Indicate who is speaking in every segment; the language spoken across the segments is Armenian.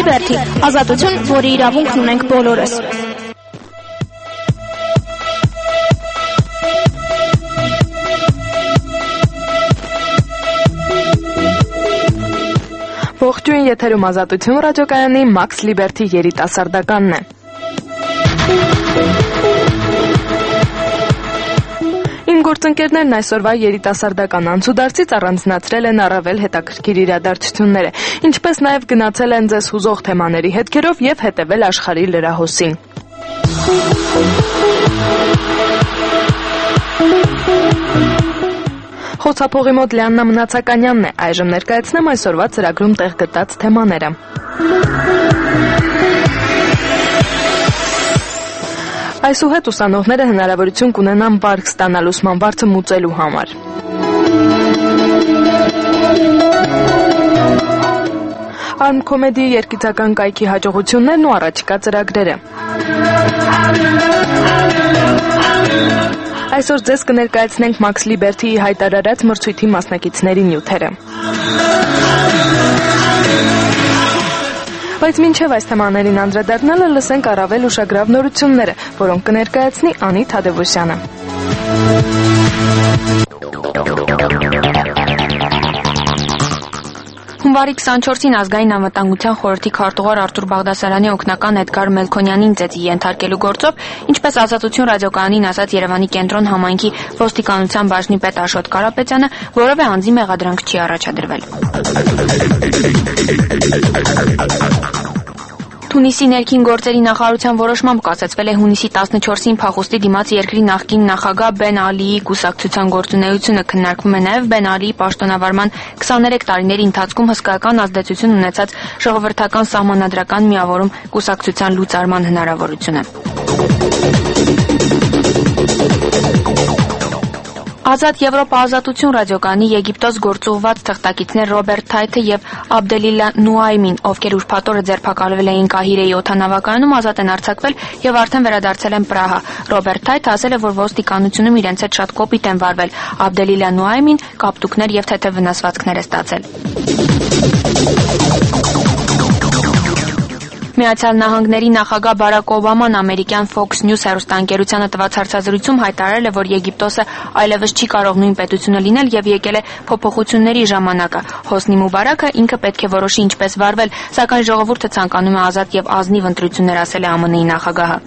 Speaker 1: Լիբերթի, ազատություն, որի իրավունքն ունենք բոլորս։
Speaker 2: Ողջույն, եթերում Ազատություն ռադիոկայանի Max Liberty երիտասարդականն է։ Իմ գործընկերներն այսօրվա երիտասարդական անցուդարձից առանձնացրել են առավել հետաքրքիր իրադարձությունները, ինչպես նաև գնացել են ձեզ հուզող թեմաների հետքերով եւ հետևել աշխարհի լրահոսին։ Խոցափողի մոտ Լիաննա Մնացականյանն է, այժմ ներկայացնեմ այսօրվա ծրագրում տեղ գտած թեմաները։ Այսուհետ ուսանողները հնարավորություն կունենան վարկ ստանալ ուսման վարձը մուծելու համար։ Արմքոմեդիի երգիծական կայքի հաջողություններն ու առաջիկա ծրագրերը։ Այսօր ձեզ կներկայացնենք Max Liberty-ի հայտարարած մրցույթի մասնակիցների նյութերը։ Բայց մինչև այս թեմաներին անդրադառնալը լսենք առավել ուշագրավ նորությունները, որոնք կներկայացնի Անի Թադևոսյանը։
Speaker 3: Հունվարի 24-ին ազգային անվտանգության խորհրդի քարտուղար Արտուր Բաղդասարյանի օգնական Էդգար Մելքոնյանին ծեծի ենթարկելու գործով, ինչպես Ազատություն ռադիոկայանին ասաց Երևանի կենտրոն համայնքի ոստիկանության բաժնի պետ Աշոտ Կարապետյանը, որևէ անձի մեղադրանք չի առաջադրվել։ Թունիսի ներքին գործերի նախարարության որոշմամբ կասեցվել է հունիսի 14-ին փախուստի դիմաց երկրի նախկին նախագահ Բեն Ալիի կուսակցության գործունեությունը, քննարկվում է նաև Բեն Ալիի պաշտոնավարման 23 տարիների ընթացքում հսկայական ազդեցություն ունեցած ժողովրդական սահմանադրական միավորում կուսակցության լուծարման հնարավորությունը։ Ազատ Եվրոպա Ազատություն ռադիոկայանի Եգիպտոս գործուղված թղթակիցներ Ռոբերտ Թայթը եւ Աբդելիլա Նուայմին, ովքեր ուրբաթ օրը ձերբակալվել էին Կահիրեի օդանավակայանում, ազատ են արձակվել եւ արդեն վերադարձել են Պրահա։ Ռոբերտ Թայթը ասել է, որ ոստիկանությունում իրենց հետ շատ կոպիտ են վարվել։ Աբդելիլա Նուայմին կապտուկներ եւ թեթև վնասվածքներ է ստացել։ Միացյալ Նահանգների նախագահ Բարակ Օբաման ամերիկյան Fox News հեռուստաընկերությանը տված հարցազրույցում հայտարարել է, որ Եգիպտոսը այլևս չի կարող նույն պետությունը լինել եւ եկել է փոփոխությունների ժամանակը։ Հոսնի Մուբարակը ինքը պետք է որոշի ինչպես վարվել, սակայն ժողովուրդը ցանկանում է ազատ եւ ազնիվ ընտրություններ, ասել է ԱՄՆ-ի նախագահը։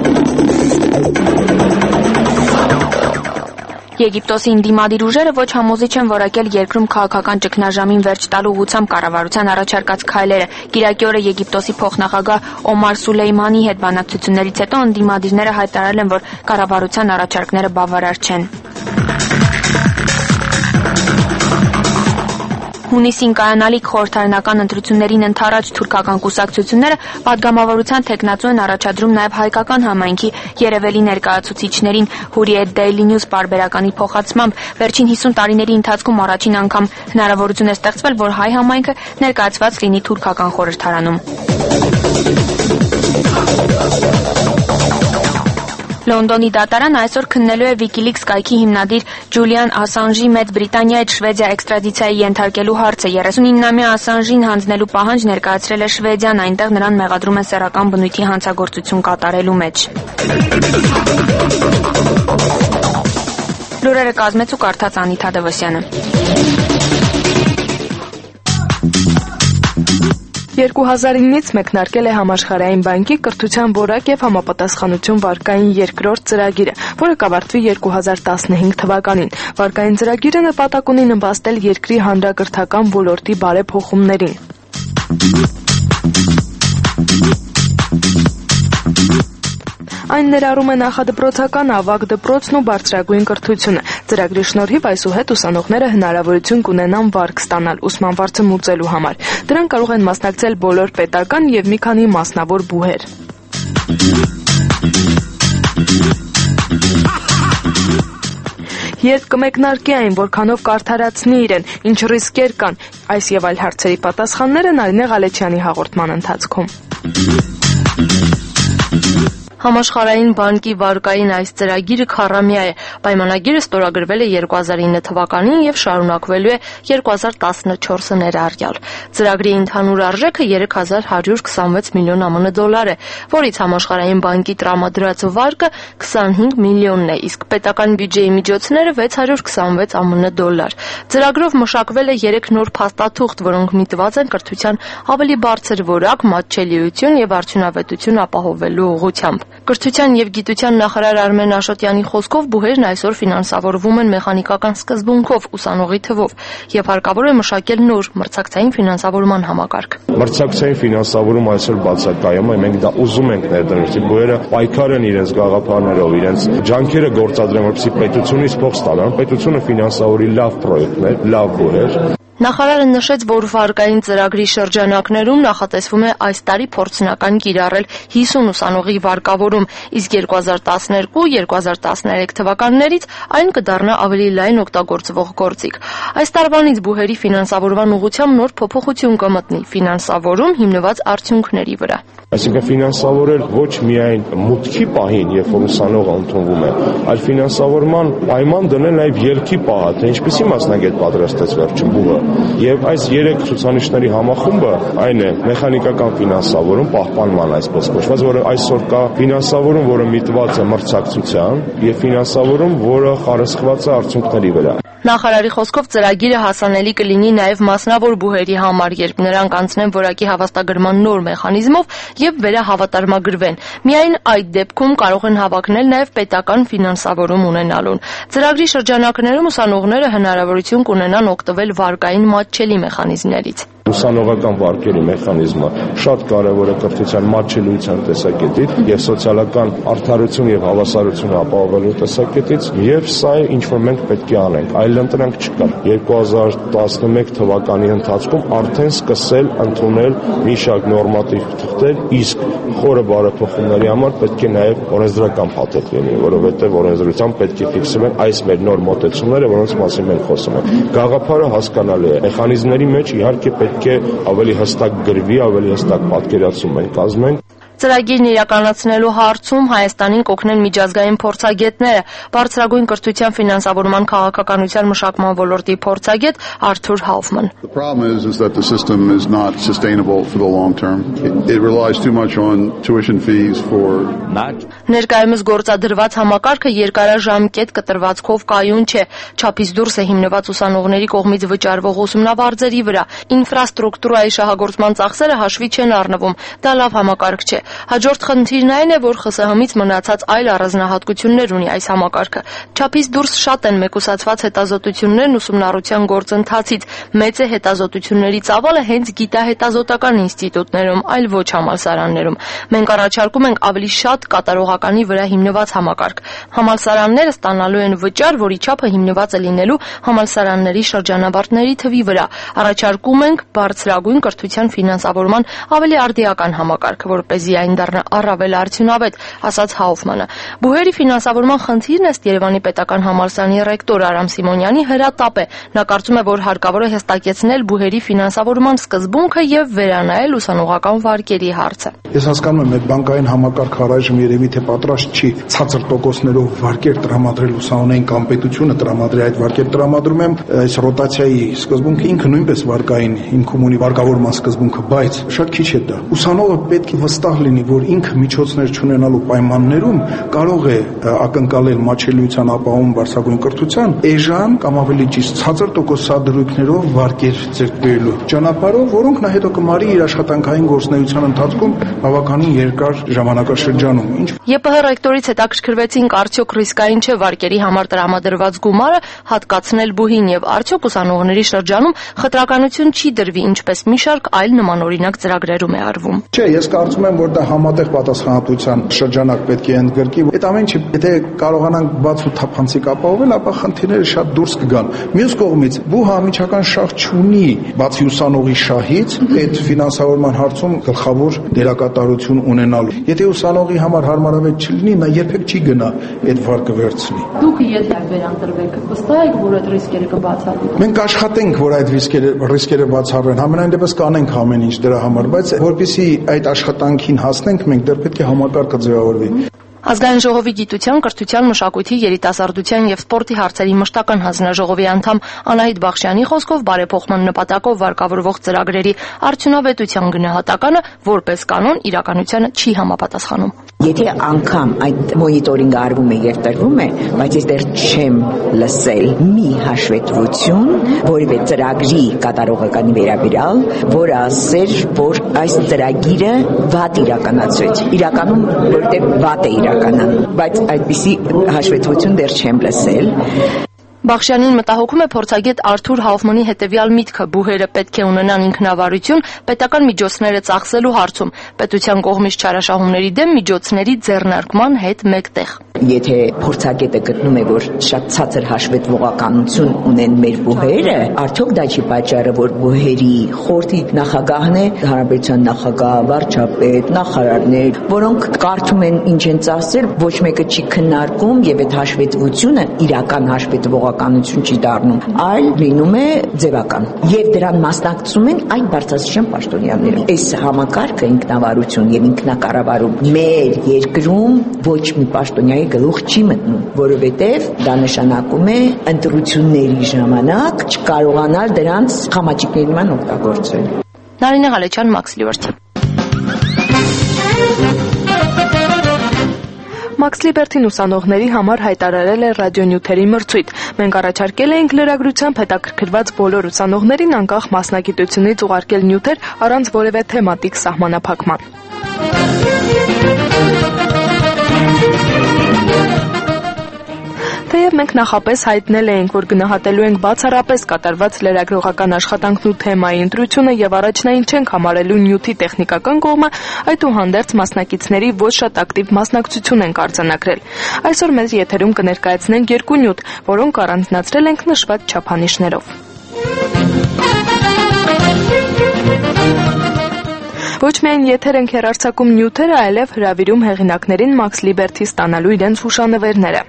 Speaker 3: Եգիպտոսի ընդդիմադիր ուժերը ոչ համոզիչ են որակել երկրում քաղաքական ճգնաժամին վերջ տալու ուղղությամբ կառավարության առաջարկած քայլերը։ Կիրակի օրը Եգիպտոսի փոխնախագահ Օմար Սուլեյմանի հետ բանակցություններից հետո ընդդիմադիրները հայտարարել են, որ կառավարության առաջարկները բավարար չեն։ Հունիսին կայանալիք խորհրդարանական ընտրություններին ընդառաջ թուրքական կուսակցությունները պատգամավորության թեկնածու են առաջադրում նաև հայկական համայնքի Երևելի ներկայացուցիչներին։ Hurriyet Daily News պարբերականի փոխանցմամբ վերջին 50 տարիների ընթացքում առաջին անգամ հնարավորություն է ստեղծվել, որ հայ համայնքը ներկայացված լինի թուրքական խորհրդարանում։ Լոնդոնի դատարան այսօր քննելու է WikiLeaks կայքի հիմնադիր Ջուլիան Ասանժի Մեծ Բրիտանիայից Շվեդիա էքստրադիցիայի ենթարկելու հարցը։ 39-ամյա Ասանժին հանձնելու պահանջ ներկայացրել է Շվեդիան, այնտեղ նրան մեղադրում են սեռական բնույթի հանցագործություն կատարելու մեջ։ Լուրերը կազմեց ու կարդաց Անի Թադևոսյանը։
Speaker 2: 2009-ից մեկնարկել է Համաշխարհային բանկի կրթության որակ եւ համապատասխանություն վարկային երկրորդ ծրագիրը, որը կավարտվի 2015 թվականին։ Վարկային ծրագիրը նպատակ ունի նպաստել երկրի հանրակրթական ոլորտի բարեփոխումներին։ Այն ներառում է նախադպրոցական ավագ դպրոցն ու բարձրագույն կրթությունը։ Ծրագրի շնորհիվ այսուհետ ուսանողները հնարավորություն կունենան վարկ ստանալ ուսման վարձը մուծելու համար։ Դրան կարող են մասնակցել բոլոր պետական եւ մի քանի մասնավոր բուհեր։ Երբ կմեկնարկի այն, որքանով կարդարացնի իրեն, ինչ ռիսկեր կան, այս եւ այլ հարցերի պատասխանները Նարինե Ղալեչյանի հաղորդման ընթացքում։
Speaker 3: Համաշխարհային բանկի վարկային այս ծրագիրը քառամյա է։ Պայմանագիրը ստորագրվել է 2009 թվականին եւ շարունակվելու է 2014 ներառյալ։ Ծրագրի ընդհանուր արժեքը 3126 միլիոն ԱՄՆ դոլար է, որից Համաշխարհային բանկի տրամադրած վարկը 25 միլիոնն է, իսկ պետական բյուջեի միջոցները 626 ԱՄՆ դոլար։ Ծրագրով մշակվել է 3 նոր փաստաթուղթ, որոնք միտված են կրթության ավելի բարձր որակ, մատչելիություն եւ արդյունավետություն ապահովելու ուղղությամբ։ Կրթության եւ գիտության նախարար Արմեն Աշոտյանի խոսքով բուհերն այսօր ֆինանսավորվում են մեխանիկական սկզբունքով ուսանողի թվով եւ հարկավոր է մշակել նոր մրցակցային ֆինանսավորման համակարգ։
Speaker 4: Մրցակցային ֆինանսավորում այսօր բացակայում է, մենք դա ուզում ենք ներդրել։ Բուհերը պայքար են իրենց գաղափարներով, իրենց ջանքերը գործադրեն, որպեսզի պետությունից փող ստանան, պետությունը ֆինանսավորի լավ պրոյեկտներ, լավ բուհեր։
Speaker 3: Նախարարը նշեց, որ վարկային ծրագրի շրջանակներում նախատեսվում է այս տարի փորձնական կիրառել 50 ուսանողի վարկավորում, իսկ 2012-2013 թվականներից այն կդառնա ավելի լայն օգտագործվող գործիք։ Այս տարվանից բուհերի ֆինանսավորման ուղղությամբ նոր փոփոխություն կմտնի՝ ֆինանսավորում հիմնված արդյունքների վրա։
Speaker 4: Այսինքն ֆինանսավորել ոչ միայն մուտքի պահին, երբ որ ուսանողը ընդունվում է, այլ ֆինանսավորման պայման դնել նաև ելքի պահը, թե ինչպիսի մասնագետ պատրաստեց վերջին բուհը։ Եվ այս 3 ցուցանիշների համախումբը այն է մեխանիկական ֆինանսավորում, պահպանման այսպես կոչված, որը այսօր կա, ֆինանսավորում, որը միտված է մրցակցության, եւ ֆինանսավորում, որը խարսխված է արդյունքների վրա։
Speaker 3: Նախարարի խոսքով ծրագիրը հասանելի կլինի նաև մասնավոր բուհերի համար, երբ նրանք անցնեն որակի հավաստագրման նոր մեխանիզմով եւ վերահավատարմագրվեն։ Միայն այդ դեպքում կարող են հավակնել նաև պետական ֆինանսավորում ունենալուն։ Ծրագրի շրջանակներում ուսանողները հնարավորություն կունենան օգտվել վարկային մատչելի մեխանիզմներից։
Speaker 4: Ուսանողական վարկերի մեխանիզմը շատ կարևոր է կրթության մատչելիության տեսակետից եւ սոցիալական արդարություն եւ հավասարություն ապահովելու տեսակետից, եւ սա է ինչ որ մենք պետք է անենք, այլ ընտրանք չկա։ 2011 թվականի ընթացքում արդեն սկսել ընդունել մի շարք նորմատիվ թղթեր, իսկ խորը բարեփոխումների համար պետք է նաեւ օրենսդրական փաթեթ լինի, որովհետեւ օրենսդրությամբ պետք է ֆիքսվեն այս մեր նոր մոտեցումները, որոնց մասին մենք խոսում ենք։ Գաղափարը հասկանալի է, մեխանիզմների մեջ իհարկե պետք է ավելի հստակ գրվի, ավելի հստակ պատկերացում մենք կազմենք։
Speaker 3: Ծրագիրն իրականացնելու հարցում Հայաստանին կօգնեն միջազգային փորձագետները։ Բարձրագույն կրթության ֆինանսավորման քաղաքականության մշակման ոլորտի փորձագետ Արթուր Հաուֆման։
Speaker 5: The problem is that the system is not sustainable for the long term. It relies too much on tuition fees for
Speaker 3: Ներկայումս գործադրված համակարգը երկարաժամկետ կտրվածքով կայուն չէ, չափից դուրս է հիմնված ուսանողների կողմից վճարվող ուսումնավարձերի վրա։ Ինֆրաստրուկտուրայի շահագործման ծախսերը հաշվի չեն առնվում։ Դա լավ համակարգ չէ։ Հաջորդ խնդիրն այն է, որ ԽՍՀՄ-ից մնացած այլ առանձնահատկություններ ունի այս համակարգը։ Չափից դուրս շատ են մեկուսացված հետազոտություններն ուսումնառության գործընթացից։ Մեծ է հետազոտությունների ծավալը հենց գիտահետազոտական ինստիտուտներում, այլ ոչ համալսարաններում։ Մենք առաջարկում ենք ավելի շատ կատարողականի վրա հիմնված համակարգ։ Համալսարանները ստանալու են վճար, որի չափը հիմնված է լինելու համալսարանների շրջանավարտների թվի վրա։ Առաջարկում ենք բարձրագույն կրթության ֆինանսավորման ավելի արդիական համակարգ, որպեսզի այն դառնա առավել արդյունավետ, ասաց Հաուֆմանը։ Բուհերի ֆինանսավորման խնդիրն ըստ Երևանի պետական համալսարանի ռեկտոր Արամ Սիմոնյանի հրատապ է։ Նա կարծում է, որ հարկավոր է հստակեցնել բուհերի ֆինանսավորման սկզբունքը եւ վերանայել ուսանողական վարկերի հարցը։
Speaker 6: Ես հասկանում եմ, այդ բանկային համակարգ առայժմ երևի թե պատրաստ չի ցածր տոկոսներով վարկեր տրամադրել ուսանողներին կամ պետությունը տրամադրի այդ վարկեր տրամադրում եմ այս ռոտացիայի սկզբունքը ինքը նույնպես վարկային ինքն ունի վարկավորման սկզբունքը, բայց շատ քիչ է դա։ Ուսանողը պետք է վստահ լինի, որ ինքը միջոցներ չունենալու պայմաններում կարող է ակնկալել մատչելիության ապահովում բարձրագույն կրթության էժան կամ ավելի ճիշտ ցածր տոկոսադրույքներով վարկեր ձեռք բերելու ճանապարհով, որոնք նա հետո կմարի իր աշխատանքային գործունեության ընթացքում բավականին երկար ժամանակաշրջանում։
Speaker 3: ԵՊՀ ռեկտորից հետաքրքրվեցինք, արդյոք ռիսկային չէ վարկերի համար տրամադրված գումարը հատկացնել բուհին եւ արդյոք ուսանողների շրջանում խտրականություն չի դրվի, ինչպես մի շարք այլ նմանօրինակ ծրագրերում է արվում։
Speaker 6: Չէ, ես կարծում եմ, որ դա համատեղ պատասխանատվության շրջանակ պետք է ընդգրկի։ Այդ ամեն ինչը եթե կարողանանք բաց ու թափանցիկ ապահովել, ապա խնդիրները շատ դուրս կգան։ Մյուս կողմից, բուհը անմիջական շահ չունի, բացի ուսանողի շահից, այդ ֆինանսավորման հարցում գլխավոր դերակատարություն ունենալու։ Եթե ուսանողի համար հարմարավետ չլինի, նա երբեք չի գնա այդ վարկը վերցնի։
Speaker 7: Դուք եթե վերընտրվեք, վստահ եք, որ այդ ռիսկերը կբացառվեն։
Speaker 6: Մենք աշխատենք, որ այդ ռիսկերը բացառվեն, համենայն դեպս կանենք ամեն ինչ դրա համար, բայց որպեսզի այդ աշխատանքին հասնենք, մենք դեռ պետք է համակարգը ձևավորվի։
Speaker 8: Ազգային ժողովի գիտության, կրթության, մշակույթի, երիտասարդության եւ սպորտի հարցերի մշտական հանձնաժողովի անդամ Անահիտ Բախշյանի խոսքով բարեփոխման նպատակով վարկավորվող ծրագրերի արդյունավետության գնահատականը որպես կանոն իրականությանը չի համապատասխանում։
Speaker 9: Եթե անգամ այդ մոնիտորինգը արվում է եւ տրվում է, բայց ես դեռ չեմ լսել մի հաշվետվություն, որևէ ծրագրի կատարողականի վերաբերյալ, որ ասեր, որ այս ծրագիրը վատ իրականացրեց։ Իրականում որտեղ վատ է իրականանում, բայց այդպիսի հաշվետվություն դեռ չեմ լսել։
Speaker 8: Բախշյանին մտահոգում է փորձագետ Արթուր Հաուֆմանի հետևյալ միտքը՝ բուհերը պետք է ունենան ինքնավարություն պետական միջոցները ծախսելու հարցում, պետության կողմից չարաշահումների դեմ միջոցների ձեռնարկման հետ մեկտեղ։
Speaker 9: Եթե փորձագետը գտնում է, որ շատ ցածր հաշվետվողականություն ունեն մեր բուհերը, արդյոք դա չի պատճառը, որ բուհերի խորհրդի նախագահն է, հանրապետության նախագահ, վարչապետ, նախարարներ, որոնք կարդում են ինչ են ծախսել, ոչ մեկը չի քննարկում եւ այդ հաշվետվությունը իրական հաշվետվողականություն չի դառնում, այլ լինում է ձևական։ Եվ դրան մասնակցում են այն բարձրաստիճան պաշտոնյաները։ Այս համակարգը ինքնավարություն եւ ինքնակառավարում մեր երկրում ոչ մի պաշտոնյայի գլուխ չի մտնում, որովհետև դա նշանակում է ընտրությունների ժամանակ չկարողանալ դրանց խամաճիկների ման օգտագործել։
Speaker 8: Նարինե Ղալեչյան, Max Liberty։
Speaker 2: Max Liberty-ն ուսանողների համար հայտարարել է ռադիոնյութերի մրցույթ։ Մենք առաջարկել էինք լրագրությամբ հետաքրքրված բոլոր ուսանողներին անկախ մասնագիտությունից ուղարկել նյութեր առանց որևէ թեմատիկ սահմանափակման։ Թեև մենք նախապես հայտնել էինք, որ գնահատելու ենք բացառապես կատարված լրագրողական աշխատանքն ու թեմայի ընտրությունը եւ առաջնային չենք համարելու նյութի տեխնիկական կողմը, այդուհանդերձ մասնակիցների ոչ շատ ակտիվ մասնակցություն ենք արձանագրել։ Այսօր մեզ եթերում կներկայացնենք երկու նյութ, որոնք առանձնացրել ենք նշված չափանիշներով։ Ոչ միայն եթեր ենք հեռարձակում նյութերը, այլև հրավիրում հեղինակներին Max Liberty ստանալու իրենց հուշանվերները։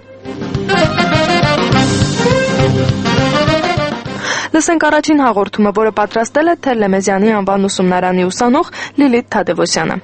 Speaker 2: Լսենք առաջին հաղորդումը, որը պատրաստել է Թերլեմեզյանի անվան ուսումնարանի ուսանող Լիլիթ Թադևոսյանը։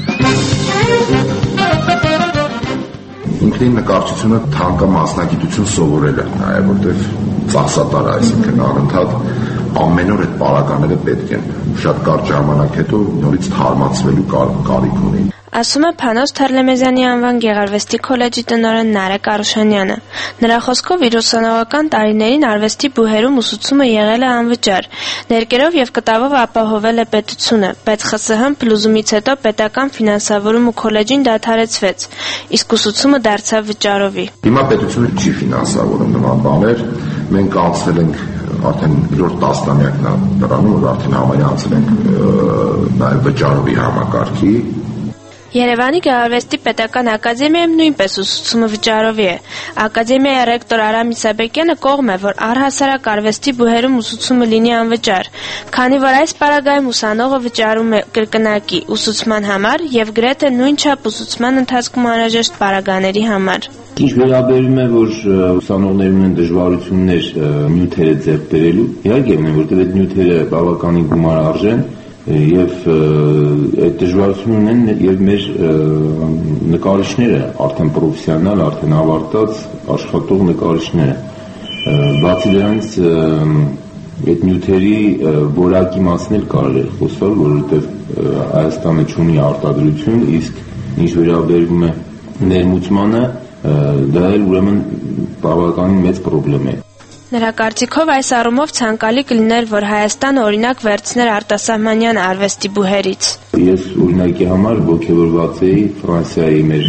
Speaker 10: Ինքնին նկարչությունը թանկա մասնագիտություն սովորել է նաև, որտեղ ծախսատար է, այսինքն անընդհատ ամեն օր այդ պարագաները պետք են։ Շատ կարճ ժամանակ հետո նորից թարմացվելու կարիք ունի։
Speaker 11: Ասում է Փանոս Թերլեմեզյանի անվան Գեղարվեստի քոլեջի տնօրեն Նարեկ Արուշանյանը։ Նրա խոսքով իր ուսանողական տարիներին արվեստի բուհերում ուսուցումը եղել է անվճար, ներկերով եւ կտավով ապահովել է պետությունը, բայց ԽՍՀՄ փլուզումից հետո պետական ֆինանսավորումը քոլեջին դադարեցվեց, իսկ ուսուցումը դարձավ վճարովի։
Speaker 10: Հիմա պետությունը չի ֆինանսավորում նման բաներ, մենք անցել ենք արդեն 3-րդ տասնամյակն է դրանում, որ արդեն համարյա անցել ենք նաև վճարովի համակարգի։
Speaker 11: Երևանի Գեղարվեստի պետական ակադեմիայում նույնպես ուսուցումը վճարովի է։ Ակադեմիայի ռեկտոր Արամ Իսաբեկյանը կողմ է, որ առհասարակ արվեստի բուհերում ուսուցումը լինի անվճար, քանի որ այս պարագայում ուսանողը վճարում է կրկնակի ուսուցման համար եւ գրեթե նույն չափ ուսուցման ընթացքում անհրաժեշտ պարագաների համար։
Speaker 12: Ինչ վերաբերում է, որ ուսանողներն ունեն դժվարություններ նյութերը ձեռք բերելու, իհարկե ունեն, որտեղ այդ նյութերը բավականին գումար արժեն եւ այդ դժվարությունն ունեն եւ մեր նկարիչները արդեն պրոֆեսիոնալ, արդեն ավարտած աշխատող նկարիչները։ Բացի դրանից այդ նյութերի որակի մասն էլ կարելի է խոսալ, որովհետեւ Հայաստանը ունի արտադրություն, իսկ ինչ վերաբերում է ներմուծմանը, դա էլ ուրեմն բավականին մեծ խնդրեմ է։
Speaker 11: Նրա կարծիքով այս առումով ցանկալի կլիներ, որ Հայաստանը օրինակ վերցներ արտասահմանյան արվեստի բուհերից։
Speaker 12: Ես օրինակի համար ողջավորված էի Ֆրանսիայի մեր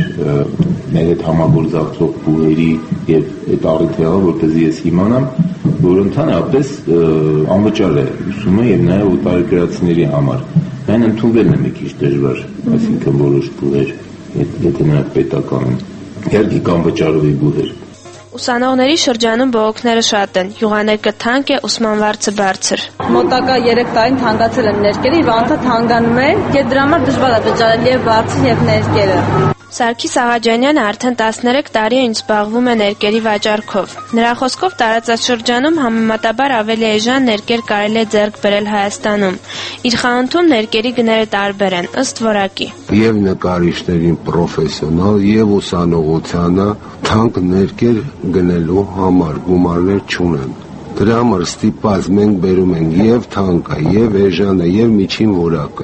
Speaker 12: հետ համագործակցող բուհերի եւ այդ առիթը, որպեսզի ես իմանամ, որ ընդհանրապես անվճար է ուսումը եւ նաեւ օտարերկրացիների համար։ Այն ընդունվելն է մի քիչ դժվար, այսինքն որոշ բուհեր, եթե նրանք պետական են։ Իհարկե կան վճարովի բուհեր։
Speaker 11: Ուսանողների շրջանում բողոքները շատ են, յուղաներկը թանկ է, ուսման վարձը բարձր։
Speaker 7: Մոտակա 3 տարին թանկացել են ներկերը, եւ անդադ հանգանում է, եւ դրա համար դժվար է վճարել եւ վարձը եւ ներկերը։
Speaker 11: Սարգիս Աղաջանյանը արդեն 13 տարի է ինչ զբաղվում է ներկերի վաճառքով։ Նրա խոսքով տարածաշրջանում համեմատաբար ավելի էժան ներկեր կարելի է ձեռք բերել Հայաստանում։ Իր խանութում ներկերի գները տարբեր են, ըստ որակի։
Speaker 13: Եվ նկարիչներին պրոֆեսիոնալ, եւ ուսանողությանը թանկ ներկեր գնելու համար գումարներ չունեն։ Դրա համար ստիպված մենք բերում ենք եւ թանկը, եւ էժանը, եւ միջին որակը։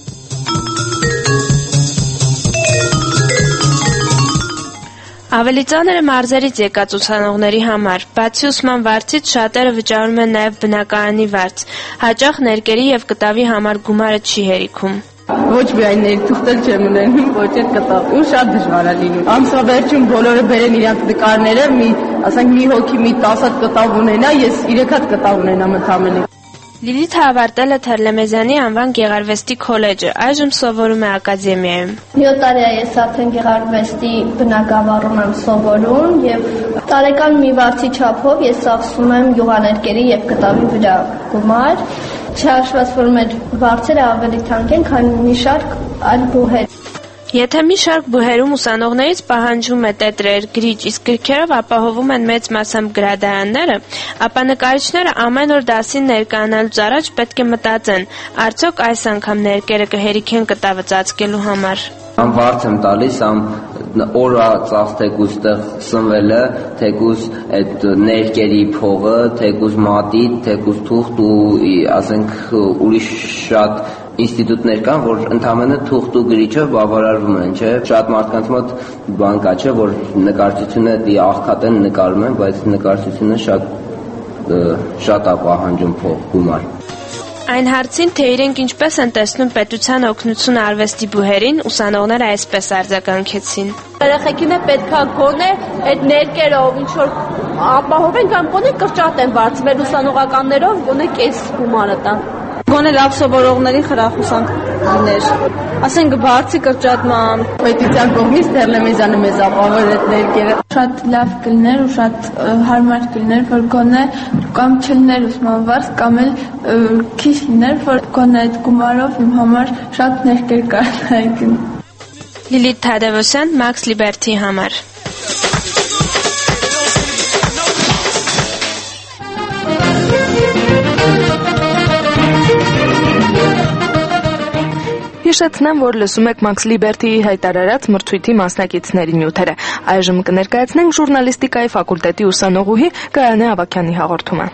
Speaker 11: Ավելի ծանր է մարզերից եկած ուսանողների համար։ Բացի ուսման վարձից շատերը վճարում են նաև բնակարանի վարձ։ Հաճախ ներկերի եւ կտավի համար գումարը չի հերիքում։
Speaker 7: Ոչ միայն ներթուղթել չեմ ունենում, ոչ էլ կտավ։ Ու շատ դժվար է լինում։ Ամսվա վերջում բոլորը բերեն իրանք նկարները, մի հոգի մի 10 հատ կտավ ունենա, ես 3 հատ կտավ ունենամ ընդամենը։
Speaker 11: Լիլիթը ավարտել է Թերլեմեզյանի անվան գեղարվեստի քոլեջը, այժմ սովորում է ակադեմիայում։
Speaker 14: 7 տարի է ես արդեն գեղարվեստի բնագավառում եմ սովորում եւ տարեկան մի վարձի չափով ես ծախսում եմ յուղաներկերի եւ կտավի վրա գումար։ Չհաշված որ մեր վարձերը ավելի թանկ են, քան մի շարք այլ բուհեր։
Speaker 11: Եթե մի շարք բուհերում ուսանողներից պահանջվում է տետրեր, գրիչ, իսկ գրքերով ապահովում են մեծ մասամբ գրադարանները, ապա նկարիչները ամեն օր դասին ներկայանալուց առաջ պետք է մտածեն, արդյոք այս անգամ ներկերը կհերիքեն կտավը ծածկելու համար։
Speaker 15: Ամ վարձ եմ տալիս, օրա ծախս թեկուզ տեղ սնվել է, թեկուզ այդ ներկերի փողը, թեկուզ մատի, թեկուզ թուղթ ու ասենք ուրիշ շատ ինստիտուտներ կան, որ ընդամենը թուղթ ու գրիչով բավարարվում են, չէ՞։ Շատ մարդկանց մոտ բան կա, չէ, որ նկարչությունը աղքատ են նկարում են, բայց նկարչությունը շատ է պահանջում փող գումար։
Speaker 11: Այն հարցին, թե իրենք ինչպես են տեսնում պետության օգնությունը արվեստի բուհերին, ուսանողները այսպես արձագանքեցին։
Speaker 7: Երեխեքին է պետքա գոնե այդ ներկերով ինչ որ ապահովեն կամ գոնե կրճատ են բարձվել ուսանողականներով, գոնե կես գումարը տան։ Գոնե լավ սովորողների խրախուսանք լիներ։ Ասենք բարձի կրճատման պետության կողմից Թերլեմեզյանը մեզ ապահովել այդ ներկերը։
Speaker 16: Շատ լավ կլիներ ու շատ հարմար կլիներ, որ գոնե կամ չլիներ ուսման վարձ, կամ էլ քիչ լիներ, որ գոնե այդ գումարով իմ համար շատ ներկեր կարողանայի։
Speaker 11: Լիլիթ Թադևոսյան, Max Liberty համար։
Speaker 2: Հիշեցնեմ, որ լսում եք Max Liberty-ի հայտարարած մրցույթի մասնակիցների նյութերը։ Այժմ կներկայացնենք ժուրնալիստիկայի ֆակուլտետի ուսանողուհի Գայանե Ավագյանի հաղորդումը։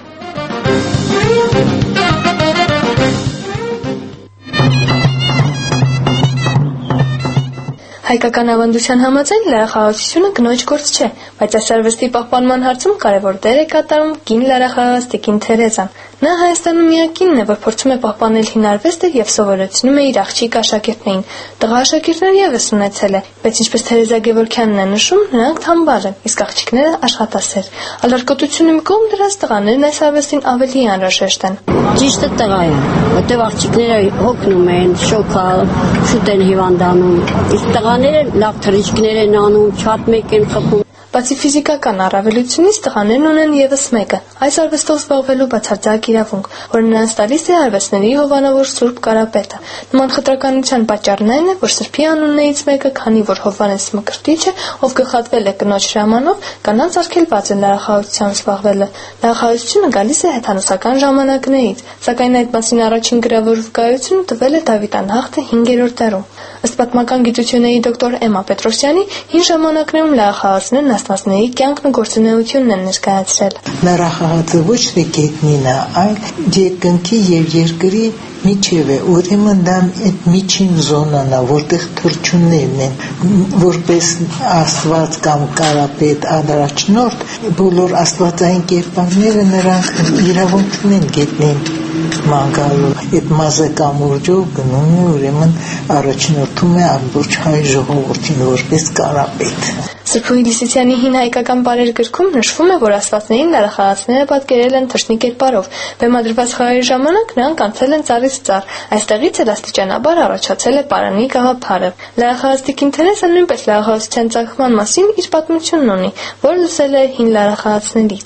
Speaker 8: Հայկական ավանդության համաձայն լարախաղացությունը կնոջ գործ չէ, բայց այս արվեստի պահպանման հարցում կարևոր դեր է կատարում կին լարախաղաց Տիկին Թերեզան։ Նա Հայաստանում միակ կինն է, որ փորձում է պահպանել հին արվեստը եւ սովորեցնում է իր աղջիկ աշակերտներին։ Տղա աշակերտներ եւս ունեցել է, բայց ինչպես Թերեզա Գևորգյանն է նշում, նրանք թամբար են, իսկ աղջիկները աշխատասեր։ Ալարկոտությունը մի կողմ դրած տղաներն այս արվեստին ավելի անհրաժեշտ են։
Speaker 17: Ճիշտը տղա է, որտեղ աղջիկները հոգնում են, շոկալ, շուտ են հիվանդանում, իսկ տղաները լավ թռիչքներ են անում, շատ մեկ են խփում։
Speaker 8: Բացի ֆիզիկական առավելությունից տղաներն ունեն եւս մեկը՝ այս արվեստով զբաղվելու բացարձակ իրավունք, որը նրանց տալիս է արվեստների հովանավոր Սուրբ Կարապետը։ Նման խտրականության պատճառն այն է, որ Սրբի անուններից մեկը, քանի որ Հովհաննես Մկրտիչը, ով գլխատվել է կնոջ հրամանով, կանանց արգելված է լարախաղությամբ զբաղվելը։ Լարախաղությունը գալիս է հեթանոսական ժամանակներից, սակայն այդ մասին առաջին գրավոր վկայությունը տվել է Դավիթ Անհախտը 5-րդ դարում։ Ըստ պատմական գիտությունների դոկտոր Էմմա Պետրոսյանի, հին ժամանակներում լարախաղացներն աստվածների կյանքն ու գործունեությունն են ներկայացրել։
Speaker 18: Լարախաղացը ոչ թե գետնին է, այլ երկնքի եւ երկրի միջև է, ուրեմն դա այդ միջին զոնան է, որտեղ թռչուններն են, որպես աստված կամ կարապետ առաջնորդ, բոլոր աստվածային կերպարները նրանք իրավունք ունեն գետնին մանգալու։ Այդ մազը կամուրջով գնում է, ուրեմն առաջնորդում է ամբողջ հայ ժողովրդին որպես կարապետ։
Speaker 8: Սրբուհի Լիսիցյանի հին հայկական բարեր գրքում նշվում է, որ աստվածներին լարախաղացները պատկերել են թռչնի կերպարով։ Բեմադրված խաղերի ժամանակ նրանք անցել են ծառից ծառ, այստեղից էլ աստիճանաբար առաջացել է պարանի գաղափարը։ Լարախաղաց Տիկին Թերեզան նույնպես լարախաղացության ծագման մասին իր պատմությունն ունի, որ լսել է հին լարախաղացներից։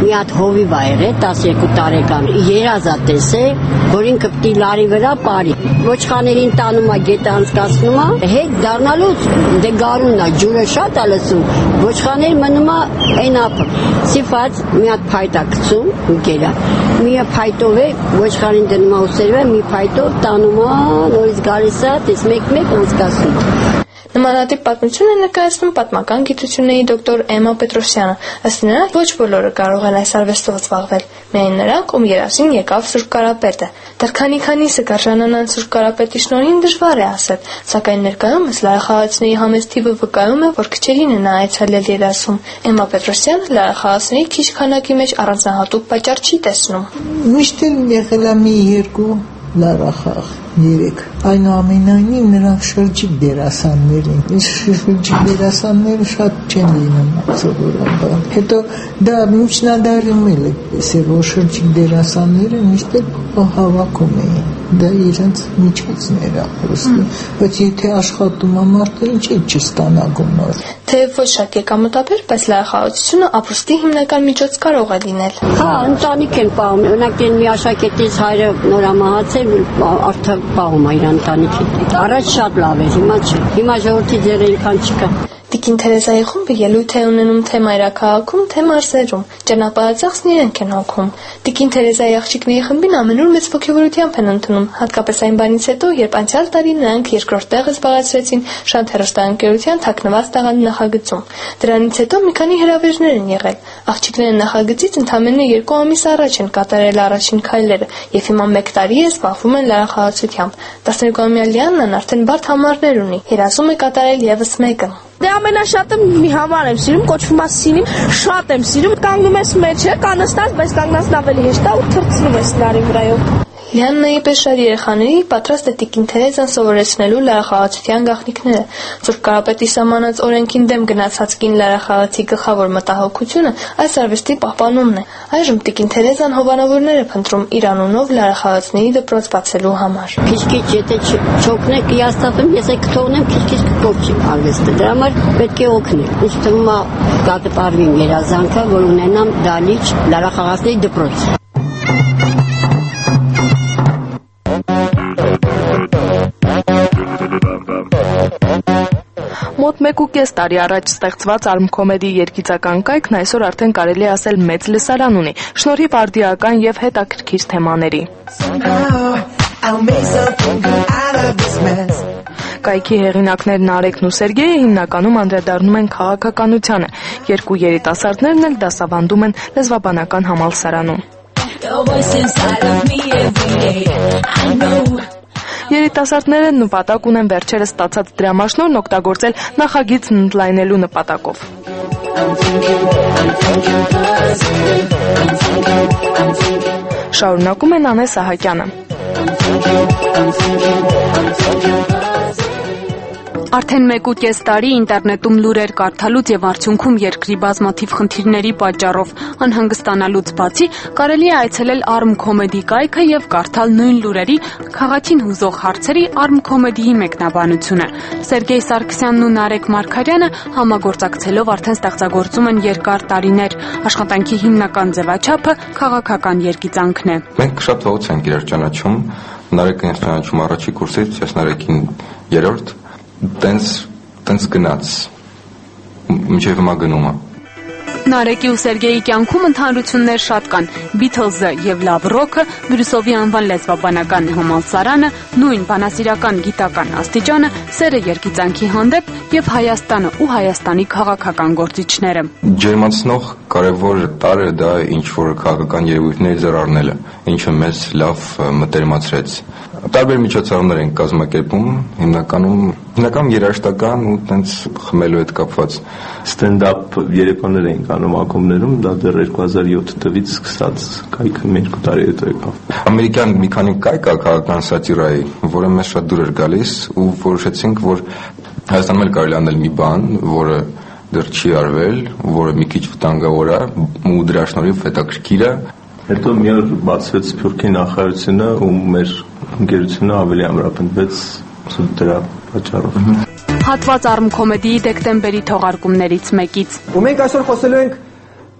Speaker 17: մի հատ հովիվ ա եղել 12 տարեկան երազատես է, որ ինքը պիտի լարի վրա πάρի։ Ոչխաներին տանում ա գետը անցկացնում ա, հետ դառնալուց դե գարունն ա, ջուրը շատ ա լսում, ոչխաներ մնում ա այն ապը։ Սիֆած մի հատ փայտ ա գցում, ընկերա։ Մի փայտով է ոչխարին դնում ա ուսերվը, մի փայտով տանում ա, նորից գալիս ա, տես մեկ անցկացնում։
Speaker 11: Նմանատիպ պատմություն է ներկայացնում պատմական գիտությունների դոկտոր Էմմա Պետրոսյանը։ Ըստ նրա, ոչ բոլորը կարող են այս արվեստով զբաղվել, միայն նրանք, ում երազին եկավ Սուրբ Կարապետը։ Դեռ քանիսը կարժանանան Սուրբ Կարապետի շնորհին դժվար է ասել, սակայն ներկայումս լարախաղացների համեստ թիվը վկայում է, որ քչերին է նա այցելել երազում։ Էմմա Պետրոսյանը լարախաղացների քիչ քանակի մեջ առանձնահատուկ պատճառ չի տեսնում։
Speaker 18: Միշտ եղել է մի երկու լարախաղ 3 այնուամենայնիվ նրանք շրջիկ դերասաններ են, շրջիկ դերասանները շատ չեն լինում սովորաբար, հետո դա միջնադարում էլ է, որ շրջիկ դերասանները միշտ հավաքում էին, դա իրենց միջոցներ ա խոսքը, բայց եթե աշխատում ա մարդը ինչ է չստանա գումար։
Speaker 11: Թեև ոչ շատ եկամտաբեր, բայց լարախաղացությունը ապրուստի հիմնական միջոց կարող է լինել։
Speaker 17: Հա, ընտանիք են պահում, օրինակ մի աշակերտից հայրը նորամահացել, արդեն պահում է իր ընտանիքի։ Առաջ շատ լավ էր, հիմա չէ։ Հիմա ժողովրդի ձեռը այնքան չկա։
Speaker 11: Տիկին Թերեզայի խումբը ելույթ է ունենում թե մայրաքաղաքում, թե մարզերում։ Ճանապարհածախսն իրենք են հոգում։ Տիկին Թերեզայի աղջիկների խմբին ամենուր մեծ ոգևորությամբ են ընդունում, հատկապես այն բանից հետո, երբ անցյալ տարի նրանք երկրորդ տեղը զբաղեցրեցին Շանթ հեռուստաընկերության թաքնված տաղան նախագծում։ Դրանից հետո մի քանի հրավերներ են եղել։ Աղջիկները նախագծից ընդամենը 2 ամիս առաջ են կատարել առաջին քայլերը եւ հիմա 1 տարի է զբաղվում են լարախաղացությամբ։ 12-ամյա Լիաննան արդեն բարդ համարներ ունի։ Երազում է կատարել եւս մեկը։
Speaker 7: Դե ամենաշատը մի համար եմ սիրում, կոչվում է սինիմ, շատ եմ սիրում, կանգնում ես մեջը, կանստած, բայց կանգնածն ավելի հեշտ է ու թռցնում ես լարի վրայով։
Speaker 11: Լիաննայի պես շատ երեխաների պատրաստ է տիկին Թերեզան սովորեցնելու լարախաղացության գաղտնիքները։ Սուրբ Կարապետի սահմանած օրենքին դեմ գնացած կին լարախաղացի գլխավոր մտահոգությունը այս արվեստի պահպանումն է։ Այժմ տիկին Թերեզան հովանավորներ է փնտրում իր անունով լարախաղացների դպրոց բացելու համար։
Speaker 17: Քիչ-քիչ եթե չօգնեք իաստապեմ, ես եք թողնեմ քիչ-քիչ կփոփի արվեստը։ Դրա համար պետք է օգնել։ Ինչ թվում է կատարվի երազանքը, որ ունենամ դալիճ լարախաղացների դպրոց։
Speaker 2: Մոտ 1.5 տարի առաջ ստեղծված արմքոմեդի երգիծական կայքն այսօր արդեն կարելի ասել մեծ լսարան ունի, շնորհիվ արդիական եւ հետաքրքիր թեմաների։ Կայքի հեղինակներն Արեգն ու Սերգեյը հիմնականում անդրադառնում են քաղաքականությանը, երկու երիտասարդներն էլ դասավանդում են լեզվաբանական համալսարանում։ Երիտասարդները նպատակ ունեն վերջերս ստացած դրամաշնորհն օգտագործել նախագիծն ընդլայնելու նպատակով։ Շարունակում է Նանե Սահակյանը։
Speaker 3: Արդեն 1.5 տարի ինտերնետում լուրեր կարդալուց եւ արդյունքում երկրի բազմաթիվ խնդիրների պատճառով անհանգստանալուց բացի կարելի է այցելել Arm-Comedy կայքը եւ կարդալ նույն լուրերի քաղաքին հուզող հարցերի Arm-Comedy-ի մեկնաբանությունը։ Սերգեյ Սարգսյանն ու Նարեկ Մարգարյանը համագործակցելով արդեն ստեղծագործում են երկար տարիներ։ Աշխատանքի հիմնական ձևաչափը քաղաքական երգիծանքն է։
Speaker 19: Մենք շատ վաղուց ենք իրար ճանաչում, Նարեկը ինձ ճանաչում առաջի կուրսից, ես Նարեկին երրորդ տենց գնաց, մինչև հիմա գնում է։
Speaker 3: Նարեկի ու Սերգեյի կյանքում ընդհանրություններ շատ կան։ Բիթլզը եւ լավ ռոքը, Բրյուսովի անվան լեզվաբանական համալսարանը, նույն բանասիրական գիտական աստիճանը, սերը երգիծանքի հանդեպ եւ Հայաստանը ու Հայաստանի քաղաքական գործիչները։
Speaker 19: Ջերմացնող կարևոր տարրը դա ինչ որ քաղաքական երևույթների զրարնելը, ինչը մեզ լավ մտերմացրեց։ Տարբեր միջոցառումներ են կազմակերպում, հիմնականում երաժշտական ու տենց խմելու հետ կապված
Speaker 12: ստենդափ երեկոներ էին կանում ակումբներում, դա դեռ 2007 թվականից սկսած կայքը 2 տարի հետո եկավ։
Speaker 19: Ամերիկյան մի քանի կայք կա քաղաքական սատիրայի, որը մեզ շատ դուր էր գալիս ու որոշեցինք, որ Հայաստանում էլ կարելի անել մի բան, որը դեռ չի արվել, որը մի քիչ վտանգավոր է ու դրա շնորհիվ հետաքրքիր է։
Speaker 12: Հետո մի օր բացվեց Սփյուռքի նախարարությունը ու մեր ընկերությունը ավելի ամրապնդվեց դրա պատճառով։
Speaker 3: Հատված Arm-Comedy-ի դեկտեմբերի թողարկումներից մեկից։
Speaker 20: Ու մենք այսօր խոսելու ենք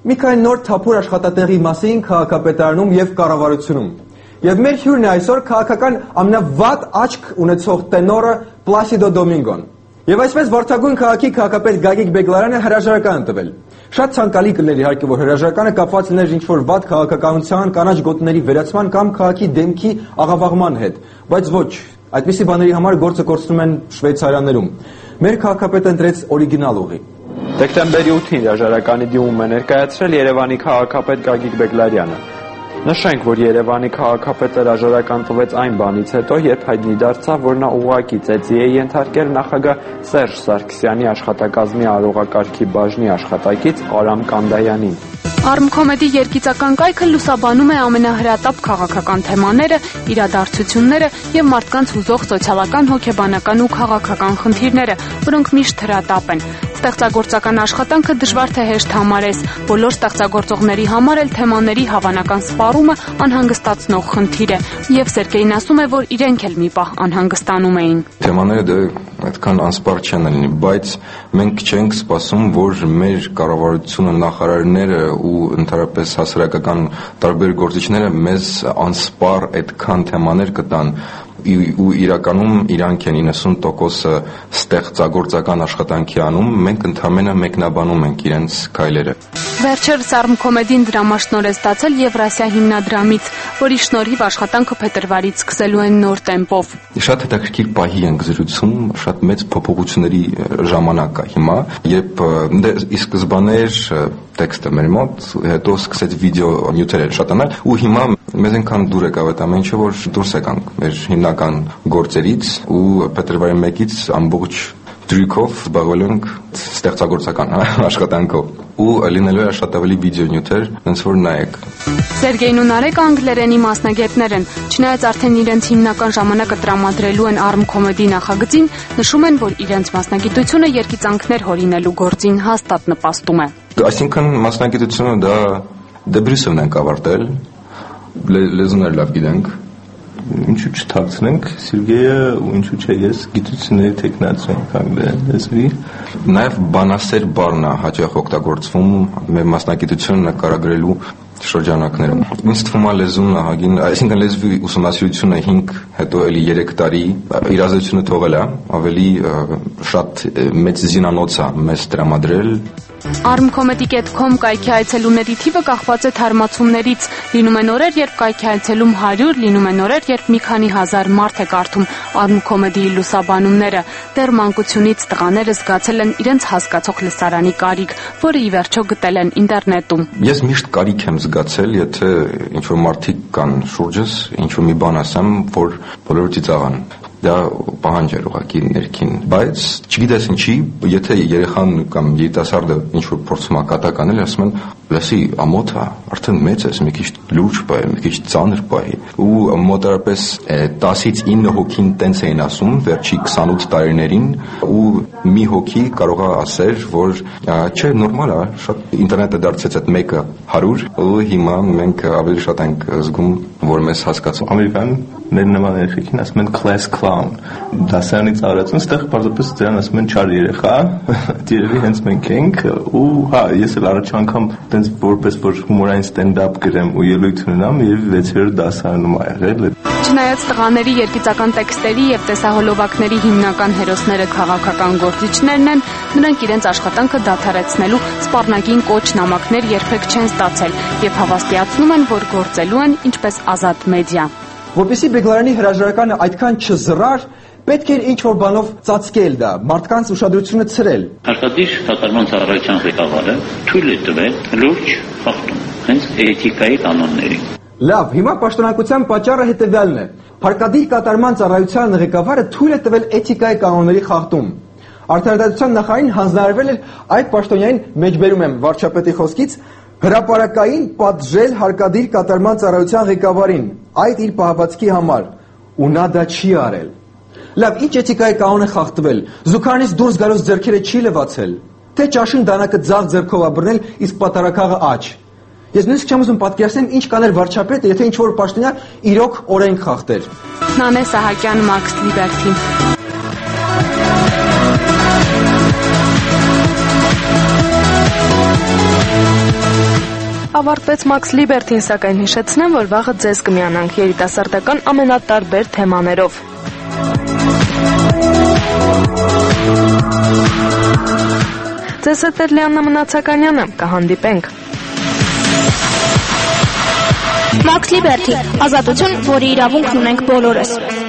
Speaker 20: մի քանի նոր թափուր աշխատատեղի մասին քաղաքապետարանում եւ կառավարությունում։ Եվ մեր հյուրն է այսօր քաղաքական ամենավատ աչք ունեցող տենորը Պլասիդո Դոմինգոն։ Եվ այսպես Վարդագույն քաղաքի քաղաքապետ Գագիկ Բեգլարյանը հրաժարական է տվել։ Շատ ցանկալի կլներ իհարկե, որ հրաժարականը կապված լիներ ինչ-որ վատ քաղաքականության, կանաչ գոտիների վերացման կամ քաղաքի դեմքի աղավաղման հետ, բայց ոչ, այդպիսի բաների համար գործը կորցնում են Շվեյցարիաներում։ Մեր քաղաքապետը ընտրեց օրիգինալ ուղի։
Speaker 21: Դեկտեմբերի 8-ին հրաժարականի դիմում է ներկայացրել Երևանի քաղաքապետ Գագիկ Բեգլարյանը։ Նշենք, որ Երևանի քաղաքապետը հրաժարական տվեց այն բանից հետո, երբ հայտնի դարձավ, որ նա ուղղակի ծեծի է ենթարկել նախագահ Սերժ Սարգսյանի աշխատակազմի արողակարգի բաժնի աշխատակից Արամ Կանդայանին։
Speaker 2: Արմքոմեդի երգիծական կայքը լուսաբանում է ամենահրատապ քաղաքական թեմաները, իրադարձությունները եւ մարդկանց հուզող սոցիալական, հոգեբանական ու քաղաքական խնդիրները, որոնք միշտ հրատապ են։ Ստեղծագործական աշխատանքը դժվար թե հեշտ համարես, բոլոր ստեղծագործողների համար էլ թեմաների հավանական սպառումը անհանգստացնող խնդիր է, եւ Սերգեյն ասում է, որ իրենք էլ մի պահ անհանգստանում էին։
Speaker 19: Թեմաները այդքան անսպառ չեն լինի, բայց մենք չենք սպասում, որ մեր կառավարությունը, նախարարները ու ընդհանրապես հասարակական տարբեր գործիչները մեզ անսպառ այդքան թեմաներ կտան ու իրականում իրանք են 90%-ը ստեղծագործական աշխատանքի անում, մենք ընդհանրապես մեկնաբանում ենք իրենց քայլերը։
Speaker 2: Վերջերս Արմքոմեդին դրամաշնորհ է ստացել Եվրասիա հիմնադրամից, որի շնորհիվ աշխատանքը փետրվարից սկսելու են նոր տեմպով։
Speaker 19: Շատ հետաքրքիր պահի ենք զրուցում, շատ մեծ փոփոխությունների ժամանակ է հիմա, երբ ի սկզբանե տեքստը մեր մոտ, հետո սկսեց վիդեո նյութերը շատանալ ու հիմա մեզ այնքան դուր եկավ այդ ամեն ինչը, որ դուրս եկանք մեր հիմնական գործերից ու փետրվարի 1-ից ամբողջ դրույքով զբաղվելու ենք ստեղծագործական աշխատանքով ու լինելու է շատ ավելի վիդեո նյութեր, ոնց որ նայեք։
Speaker 2: Սերգեյն ու Նարեկը անգլերենի մասնագետներ են, չնայած արդեն իրենց հիմնական ժամանակը տրամադրելու են Արմքոմեդի նախագծին, նշում են, որ իրենց մասնագիտությունը երգիծանքներ հորինելու գործին հաստատ նպաստում է։
Speaker 19: Այսինքն մասնագիտությունը դա Դեբրյուսովն ենք ավարտել, լեզուներ լավ գիտենք, ինչու չթաքցնենք Սերգեյը ու ինչու չէ ես գիտությունների տեխնացու եմ անգլերեն լեզվի։ Նաև բանասեր բառն է հաճախ օգտագործվում մեր մասնագիտությունը նկարագրելու շրջանակներում։ Ինձ թվում է լեզուն ահագին, այսինքն լեզվի ուսումնասիրությունը 5, հետո էլի 3 տարի իրազեկությունը թողել է, ավելի շատ մեծ զինանոց է մեզ տրամադրել։
Speaker 2: Armcomedy.com կայքի այցելուների թիվը կախված է թարմացումներից։ Լինում են օրեր, երբ կայքի այցելում 100, լինում են օրեր, երբ մի քանի հազար մարդ է կարդում Armcomedy-ի լուսաբանումները։ Դեռ մանկությունից տղաները զգացել են իրենց հասկացող լսարանի կարիք, որը ի վերջո գտել են ինտերնետում։
Speaker 19: Ես միշտ կարիք եմ զգացել, եթե ինչ-որ մարդիկ կան շուրջս, ինչ-որ մի բան ասեմ, որ բոլորը ծիծաղան։ Դա պահանջ էր ուղղակի ներքին, բայց չգիտես ինչի, եթե երեխան կամ երիտասարդը ինչ-որ փորձում է կատակ անել, ասում են, լսի, ամոթ է, արդեն մեծ ես, մի քիչ լուրջ պահի, մի քիչ ծանր պահի, ու մոտարապես 10-ից 9 հոգին տենց էին ասում վերջի 28 տարիներին, ու մի հոգի կարող է ասել, որ չէ, նորմալ է, շատ ինտերնետը դարձեց այդ մեկը 100, ու հիմա մենք ավելի շատ ենք զգում, որ մեզ հասկացում։
Speaker 22: Ամերիկան մեր նման երեխեքին ասում են class clown, դասարանից արածուն, ստեղ պարզապես դրան ասում են չար երեխա, երևի հենց մենք ենք, ու հա, ես էլ առաջ անգամ տենց որպես որ հումորային stand-up գրեմ ու ելույթ ունենամ եւ 6-րդ դասարանում ա եղել։
Speaker 2: Չնայած տղաների երգիծական տեքստերի եւ տեսահոլովակների հիմնական հերոսները քաղաքական գործիչներն են, նրանք իրենց աշխատանքը դադարեցնելու սպառնագին կոչ նամակներ երբեք չեն ստացել եւ հավաստիացնում են, որ գործելու են ինչպես ազատ մեդիա։
Speaker 20: Որպեսզի Բեգլարյանի հրաժարականը այդքան չզռար, պետք էր ինչ-որ բանով ծածկել դա, մարդկանց ուշադրությունը ցրել։
Speaker 23: Արտադիր կատարման ծառայության ղեկավարը թույլ է տվել լուրջ խախտում հենց էթիկայի կանոնների։
Speaker 20: Լավ, հիմա պաշտոնանկության պատճառը հետևյալն է։ Փառքադիր կատարման ծառայության ղեկավարը թույլ է տվել էթիկայի կանոնների խախտում։ Արդարադատության նախարարին հանձնարարվել էր այդ պաշտոնյային մեջբերում եմ վարչապետի խոսքից հրապարակային պատժել հարկադիր կատարման ծառայության ղեկավարին, այդ իր պահվածքի համար, ու նա դա չի արել։ Լավ, ինչ էթիկայի կանոն է խախտվել, զուգարանից դուրս գալուց ձեռքերը չի լվացել, թե ճաշին դանակը ձախ ձեռքով ա բռնել, իսկ պատարակաղը աջ։ Ես նույնիսկ չեմ ուզում պատկերացնել ինչ կաներ վարչապետը, եթե ինչ-որ պաշտոնյա իրոք օրենք խախտեր։
Speaker 2: Նանե Սահակյան, Max Liberty։ ավարտվեց Max Liberty-ին, սակայն հիշեցնեմ, որ վաղը ձեզ կմիանանք երիտասարդական ամենատարբեր թեմաներով։ Ձեզ հետ է Լիաննա Մնացականյանը, կհանդիպենք։
Speaker 3: Max Liberty, ազատություն, որի իրավունքն ունենք բոլորս։